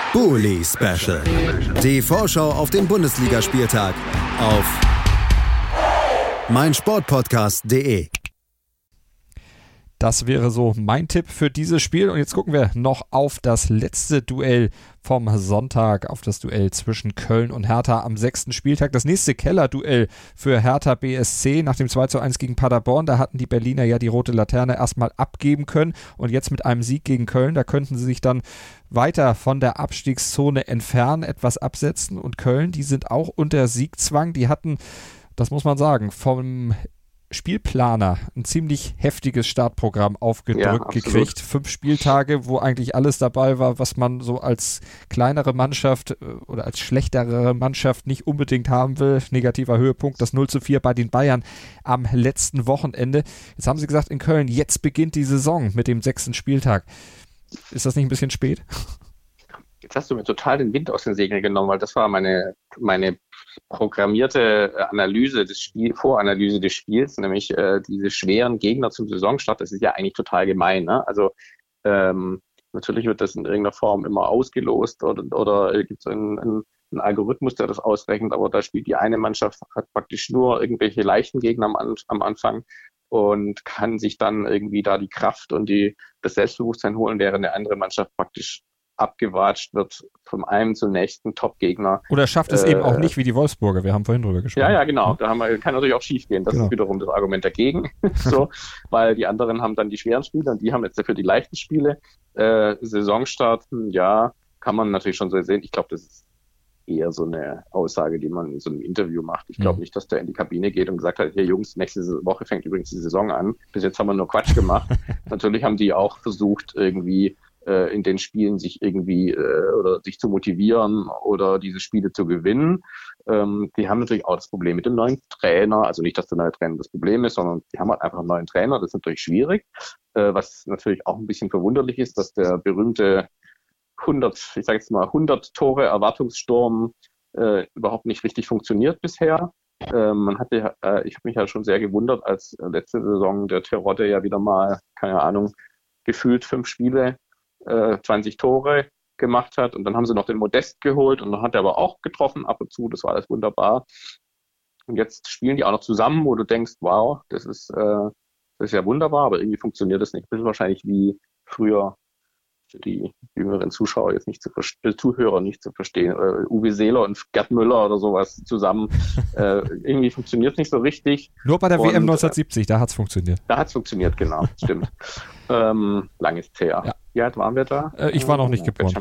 Bully Special. Die Vorschau auf den Bundesligaspieltag auf meinsportpodcast.de. Das wäre so mein Tipp für dieses Spiel. Und jetzt gucken wir noch auf das letzte Duell vom Sonntag, auf das Duell zwischen Köln und Hertha am 6. Spieltag. Das nächste Kellerduell für Hertha BSC nach dem 2:1 gegen Paderborn. Da hatten die Berliner ja die rote Laterne erstmal abgeben können. Und jetzt mit einem Sieg gegen Köln, da könnten sie sich dann weiter von der Abstiegszone entfernen, etwas absetzen. Und Köln, die sind auch unter Siegzwang. Die hatten, das muss man sagen, vom Spielplaner ein ziemlich heftiges Startprogramm aufgedrückt gekriegt. 5 Spieltage, wo eigentlich alles dabei war, was man so als kleinere Mannschaft oder als schlechtere Mannschaft nicht unbedingt haben will. Negativer Höhepunkt, das 0:4 bei den Bayern am letzten Wochenende. Jetzt haben sie gesagt in Köln, jetzt beginnt die Saison mit dem 6. Spieltag. Ist das nicht ein bisschen spät? Jetzt hast du mir total den Wind aus den Segeln genommen, weil das war meine programmierte Voranalyse des Spiels, nämlich diese schweren Gegner zum Saisonstart. Das ist ja eigentlich total gemein, ne? Also natürlich wird das in irgendeiner Form immer ausgelost oder gibt es einen Algorithmus, der das ausrechnet, aber da spielt die eine Mannschaft, hat praktisch nur irgendwelche leichten Gegner am Anfang und kann sich dann irgendwie da die Kraft und das Selbstbewusstsein holen, während eine andere Mannschaft praktisch abgewatscht wird vom einen zum nächsten Top-Gegner. Oder schafft es eben auch nicht wie die Wolfsburger, wir haben vorhin drüber gesprochen. Ja, genau, kann natürlich auch schief gehen, das ist wiederum das Argument dagegen, so, weil die anderen haben dann die schweren Spiele und die haben jetzt dafür die leichten Spiele. Saisonstart, ja, kann man natürlich schon so sehen, ich glaube, das ist eher so eine Aussage, die man in so einem Interview macht. Ich glaube nicht, dass der in die Kabine geht und gesagt hat, hier Jungs, nächste Woche fängt übrigens die Saison an, bis jetzt haben wir nur Quatsch gemacht. Natürlich haben die auch versucht, irgendwie in den Spielen sich irgendwie oder sich zu motivieren oder diese Spiele zu gewinnen. Die haben natürlich auch das Problem mit dem neuen Trainer. Also nicht, dass der neue Trainer das Problem ist, sondern die haben halt einfach einen neuen Trainer. Das ist natürlich schwierig. Was natürlich auch ein bisschen verwunderlich ist, dass der berühmte 100 Tore Erwartungssturm überhaupt nicht richtig funktioniert bisher. Ich habe mich ja schon sehr gewundert, als letzte Saison der Terodde ja wieder mal, keine Ahnung, gefühlt 5 Spiele 20 Tore gemacht hat und dann haben sie noch den Modest geholt und dann hat er aber auch getroffen ab und zu, das war alles wunderbar. Und jetzt spielen die auch noch zusammen, wo du denkst, wow, das ist ja wunderbar, aber irgendwie funktioniert das nicht. Das ist wahrscheinlich wie früher für die jüngeren Zuschauer jetzt nicht Zuhörer nicht zu verstehen. Uwe Seeler und Gerd Müller oder sowas zusammen. Irgendwie funktioniert es nicht so richtig. Nur bei der WM 1970, da hat es funktioniert. Da hat es funktioniert, genau, stimmt. Lang ist es her. Ja. Wie alt waren wir da? Ich war noch nicht geboren.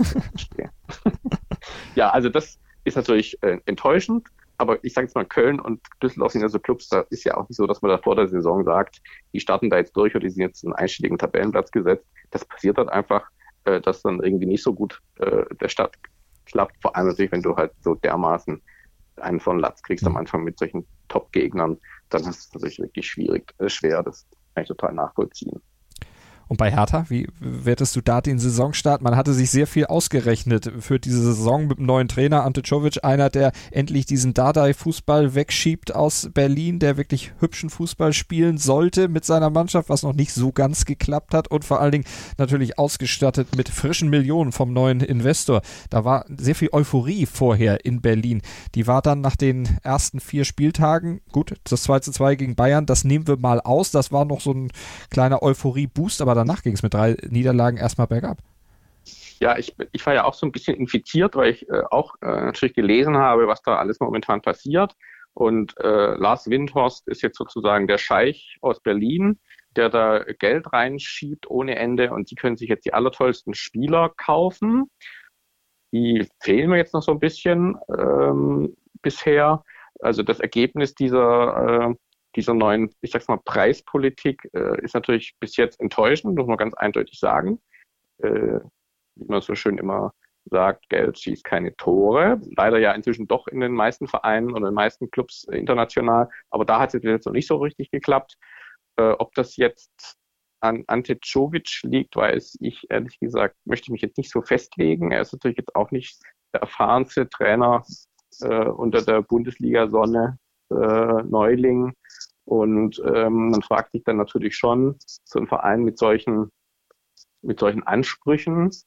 Ja, also das ist natürlich enttäuschend, aber ich sage jetzt mal, Köln und Düsseldorf sind ja so Clubs, da ist ja auch nicht so, dass man da vor der Saison sagt, die starten da jetzt durch oder die sind jetzt einen einstelligen Tabellenplatz gesetzt. Das passiert halt einfach, dass dann irgendwie nicht so gut der Start klappt, vor allem natürlich, wenn du halt so dermaßen einen von Latz kriegst am Anfang mit solchen Top-Gegnern, dann ist es natürlich wirklich schwer, das kann ich total nachvollziehen. Und bei Hertha, wie wertest du da den Saisonstart? Man hatte sich sehr viel ausgerechnet für diese Saison mit dem neuen Trainer Ante Czovic, einer, der endlich diesen Dardai-Fußball wegschiebt aus Berlin, der wirklich hübschen Fußball spielen sollte mit seiner Mannschaft, was noch nicht so ganz geklappt hat und vor allen Dingen natürlich ausgestattet mit frischen Millionen vom neuen Investor. Da war sehr viel Euphorie vorher in Berlin. Die war dann nach den ersten 4 Spieltagen, gut, das 2:2 gegen Bayern, das nehmen wir mal aus, das war noch so ein kleiner Euphorie-Boost, aber danach ging es mit 3 Niederlagen erstmal bergab. Ja, ich war ja auch so ein bisschen infiziert, weil ich auch natürlich gelesen habe, was da alles momentan passiert. Und Lars Windhorst ist jetzt sozusagen der Scheich aus Berlin, der da Geld reinschiebt ohne Ende und die können sich jetzt die allertollsten Spieler kaufen. Die fehlen mir jetzt noch so ein bisschen bisher. Also das Ergebnis dieser neuen, ich sag's mal, Preispolitik ist natürlich bis jetzt enttäuschend, muss man ganz eindeutig sagen. Wie man so schön immer sagt, Geld schießt keine Tore. Leider ja inzwischen doch in den meisten Vereinen und in den meisten Clubs international. Aber da hat es jetzt noch nicht so richtig geklappt. Ob das jetzt an Ante Czovic liegt, weiß ich ehrlich gesagt, möchte ich mich jetzt nicht so festlegen. Er ist natürlich jetzt auch nicht der erfahrenste Trainer unter der Bundesliga-Sonne, Neuling. Und man fragt sich dann natürlich schon, so ein Verein mit solchen Ansprüchen,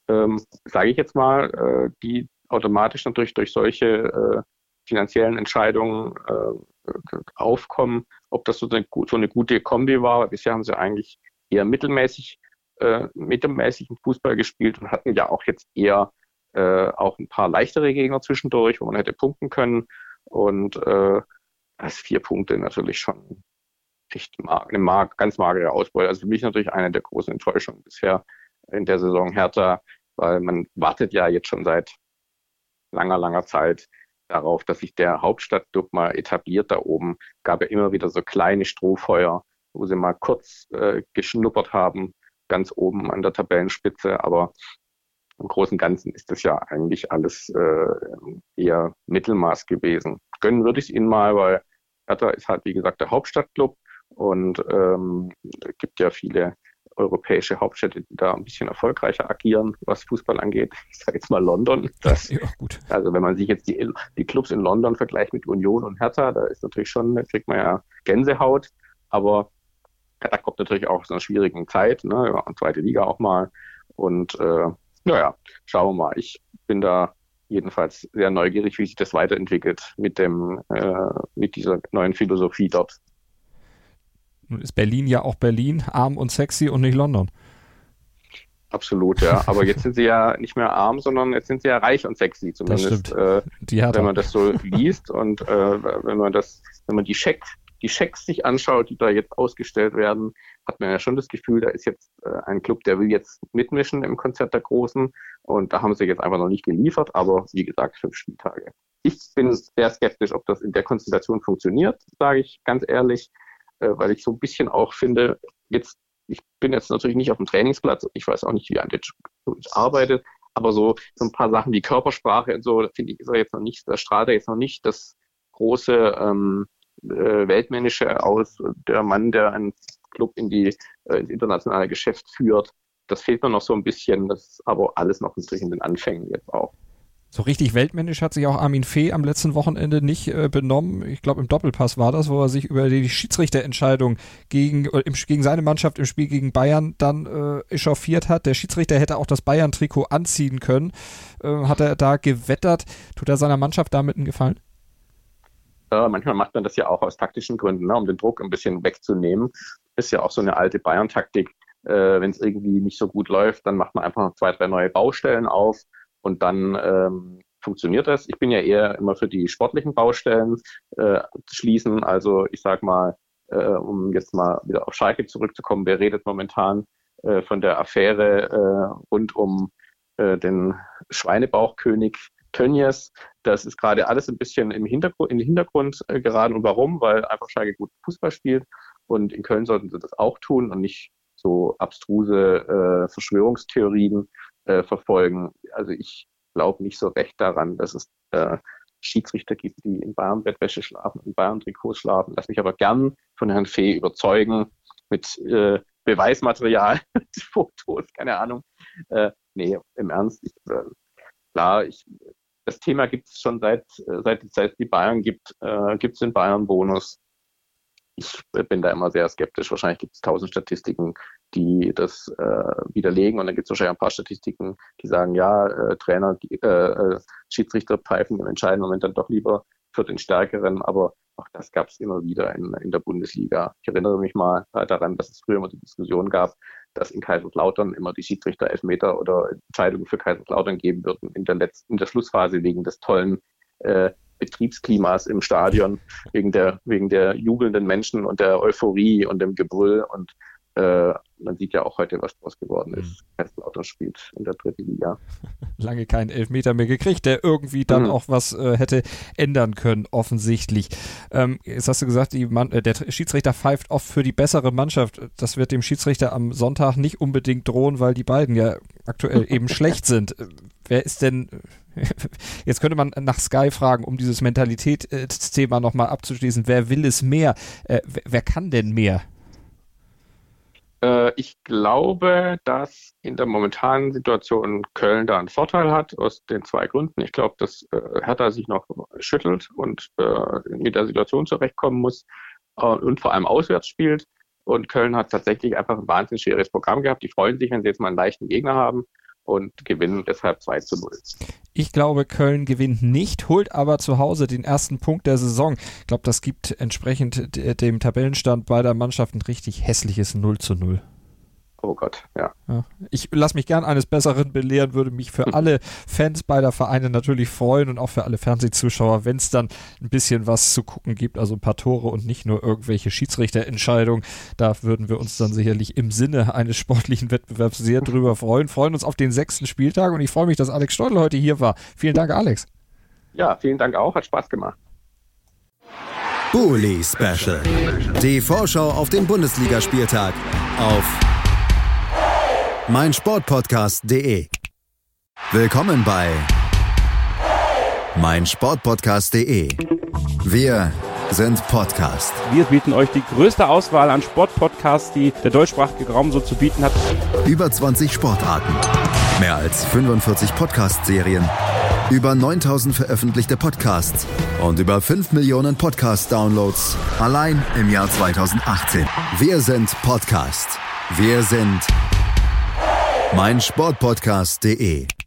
sage ich jetzt mal, die automatisch natürlich durch solche finanziellen Entscheidungen aufkommen. Ob das so eine gute Kombi war, bisher haben sie eigentlich eher mittelmäßigen Fußball gespielt und hatten ja auch jetzt eher auch ein paar leichtere Gegner zwischendurch, wo man hätte punkten können. Und das 4 Punkte natürlich schon eine ganz magere Ausbeute. Also für mich natürlich eine der großen Enttäuschungen bisher in der Saison Hertha, weil man wartet ja jetzt schon seit langer Zeit darauf, dass sich der Hauptstadtclub mal etabliert da oben. Gab ja immer wieder so kleine Strohfeuer, wo sie mal kurz geschnuppert haben, ganz oben an der Tabellenspitze, aber im Großen und Ganzen ist das ja eigentlich alles eher Mittelmaß gewesen. Gönnen würde ich es ihnen mal, weil Hertha ist halt, wie gesagt, der Hauptstadtclub und es gibt ja viele europäische Hauptstädte, die da ein bisschen erfolgreicher agieren, was Fußball angeht. Ich sage jetzt mal London. Ja, gut. Also wenn man sich jetzt die Clubs in London vergleicht mit Union und Hertha, da ist natürlich schon, da kriegt man ja Gänsehaut, aber Hertha kommt natürlich auch aus einer schwierigen Zeit, ne, ja, zweite Liga auch mal und schauen wir mal. Ich bin da jedenfalls sehr neugierig, wie sich das weiterentwickelt mit dieser neuen Philosophie dort. Nun ist Berlin ja auch Berlin, arm und sexy und nicht London. Absolut, ja. Aber jetzt sind sie ja nicht mehr arm, sondern jetzt sind sie ja reich und sexy, zumindest wenn man das so liest und wenn man die Schecks sich anschaut, die da jetzt ausgestellt werden, hat man ja schon das Gefühl, da ist jetzt ein Club, der will jetzt mitmischen im Konzert der Großen und da haben sie jetzt einfach noch nicht geliefert, aber wie gesagt, 5 Spieltage. Ich bin sehr skeptisch, ob das in der Konstellation funktioniert, sage ich ganz ehrlich, weil ich so ein bisschen auch finde, ich bin jetzt natürlich nicht auf dem Trainingsplatz, ich weiß auch nicht, wie Antic arbeitet, aber so ein paar Sachen wie Körpersprache und so, da finde ich, ist er jetzt noch nicht, da strahlt er jetzt noch nicht das große Weltmännische aus, der Mann, der einen Club ins internationale Geschäft führt. Das fehlt mir noch so ein bisschen, das ist aber alles noch natürlich in den Anfängen jetzt auch. So richtig weltmännisch hat sich auch Armin Fee am letzten Wochenende nicht benommen. Ich glaube, im Doppelpass war das, wo er sich über die Schiedsrichterentscheidung gegen seine Mannschaft im Spiel gegen Bayern dann echauffiert hat. Der Schiedsrichter hätte auch das Bayern-Trikot anziehen können. Hat er da gewettert? Tut er seiner Mannschaft damit einen Gefallen? Manchmal macht man das ja auch aus taktischen Gründen, ne, um den Druck ein bisschen wegzunehmen. Ist ja auch so eine alte Bayern-Taktik. Wenn es irgendwie nicht so gut läuft, dann macht man einfach noch 2, 3 neue Baustellen auf. Und dann funktioniert das. Ich bin ja eher immer für die sportlichen Baustellen schließen. Also ich sag mal, um jetzt mal wieder auf Schalke zurückzukommen, wer redet momentan von der Affäre rund um den Schweinebauchkönig Tönnies. Das ist gerade alles ein bisschen in den Hintergrund geraten. Und warum? Weil einfach Schalke gut Fußball spielt. Und in Köln sollten sie das auch tun und nicht so abstruse Verschwörungstheorien verfolgen. Also ich glaube nicht so recht daran, dass es Schiedsrichter gibt, die in Bayern-Bettwäsche schlafen, in Bayern-Trikots schlafen. Lass mich aber gern von Herrn Fee überzeugen mit Beweismaterial, Fotos, keine Ahnung. Nee, im Ernst. Das Thema gibt es schon seit es die Bayern gibt es den Bayern-Bonus. Ich bin da immer sehr skeptisch. Wahrscheinlich gibt es 1000 Statistiken, die das widerlegen. Und dann gibt es wahrscheinlich ein paar Statistiken, die sagen, ja, Schiedsrichter pfeifen im entscheidenden Moment dann doch lieber für den Stärkeren. Aber auch das gab es immer wieder in der Bundesliga. Ich erinnere mich mal daran, dass es früher immer die Diskussion gab, dass in Kaiserslautern immer die Schiedsrichter Elfmeter oder Entscheidungen für Kaiserslautern geben würden in der Schlussphase wegen des tollen Betriebsklimas im Stadion, wegen der jubelnden Menschen und der Euphorie und dem Gebrüll. Und man sieht ja auch heute, was daraus geworden ist. Kaiserslautern spielt in der 3. Liga. Lange keinen Elfmeter mehr gekriegt, der irgendwie dann auch was hätte ändern können, offensichtlich. Jetzt hast du gesagt, der Schiedsrichter pfeift oft für die bessere Mannschaft. Das wird dem Schiedsrichter am Sonntag nicht unbedingt drohen, weil die beiden ja aktuell eben schlecht sind. Wer ist denn, jetzt könnte man nach Sky fragen, um dieses Mentalitätsthema nochmal abzuschließen, wer will es mehr? Wer kann denn mehr? Ich glaube, dass in der momentanen Situation Köln da einen Vorteil hat, aus den 2 Gründen. Ich glaube, dass Hertha sich noch schüttelt und mit der Situation zurechtkommen muss und vor allem auswärts spielt. Und Köln hat tatsächlich einfach ein wahnsinnig schweres Programm gehabt. Die freuen sich, wenn sie jetzt mal einen leichten Gegner haben. und gewinnen deshalb 2-0. Ich glaube, Köln gewinnt nicht, holt aber zu Hause den ersten Punkt der Saison. Ich glaube, das gibt entsprechend dem Tabellenstand beider Mannschaften richtig hässliches 0-0. Oh Gott, ja. Ich lasse mich gern eines Besseren belehren, würde mich für alle Fans beider Vereine natürlich freuen und auch für alle Fernsehzuschauer, wenn es dann ein bisschen was zu gucken gibt, also ein paar Tore und nicht nur irgendwelche Schiedsrichterentscheidungen. Da würden wir uns dann sicherlich im Sinne eines sportlichen Wettbewerbs sehr drüber freuen. Freuen uns auf den 6. Spieltag und ich freue mich, dass Alex Steudel heute hier war. Vielen Dank, Alex. Ja, vielen Dank auch, hat Spaß gemacht. Bully Special. Die Vorschau auf den Bundesligaspieltag auf meinsportpodcast.de. Willkommen bei meinsportpodcast.de. Wir sind Podcast. Wir bieten euch die größte Auswahl an Sportpodcasts, die der deutschsprachige Raum so zu bieten hat. Über 20 Sportarten, mehr als 45 Podcast-Serien, über 9000 veröffentlichte Podcasts und über 5 Millionen Podcast-Downloads allein im Jahr 2018. Wir sind Podcast. Wir sind meinsportpodcast.de.